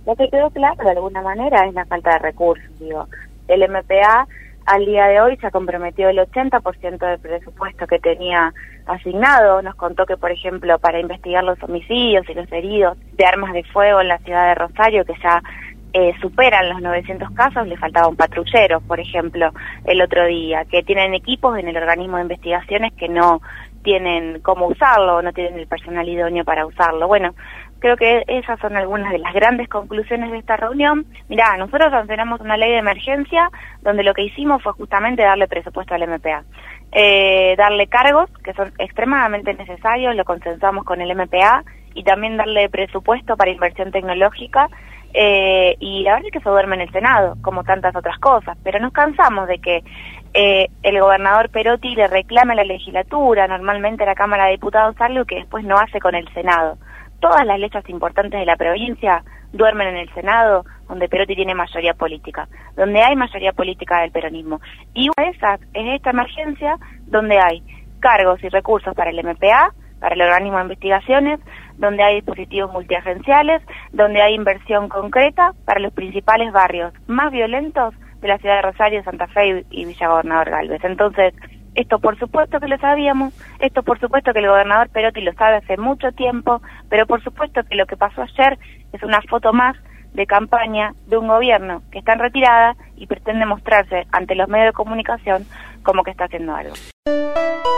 Lo que quedó claro de alguna manera es la falta de recursos. Digo, el MPA al día de hoy se ha comprometido el 80% del presupuesto que tenía asignado. Nos contó que, por ejemplo, para investigar los homicidios y los heridos de armas de fuego en la ciudad de Rosario, que ya superan los 900 casos, le faltaba un patrullero, por ejemplo, el otro día, que tienen equipos en el organismo de investigaciones que no tienen cómo usarlo, no tienen el personal idóneo para usarlo. Bueno, creo que esas son algunas de las grandes conclusiones de esta reunión. Mirá, nosotros sancionamos una ley de emergencia donde lo que hicimos fue justamente darle presupuesto al MPA. Darle cargos que son extremadamente necesarios, lo consensuamos con el MPA, y también darle presupuesto para inversión tecnológica, y la verdad es que se duerme en el Senado, como tantas otras cosas, pero nos cansamos de que el gobernador Perotti le reclame a la legislatura, normalmente a la Cámara de Diputados, algo que después no hace con el Senado. Todas las leyes importantes de la provincia duermen en el Senado, donde Perotti tiene mayoría política, donde hay mayoría política del peronismo. Y una de esas es esta emergencia, donde hay cargos y recursos para el MPA, para el organismo de investigaciones, donde hay dispositivos multiagenciales, donde hay inversión concreta para los principales barrios más violentos de la ciudad de Rosario, Santa Fe y Villa Gobernador Galvez. Entonces, esto por supuesto que lo sabíamos, esto por supuesto que el gobernador Perotti lo sabe hace mucho tiempo, pero por supuesto que lo que pasó ayer es una foto más de campaña de un gobierno que está en retirada y pretende mostrarse ante los medios de comunicación como que está haciendo algo.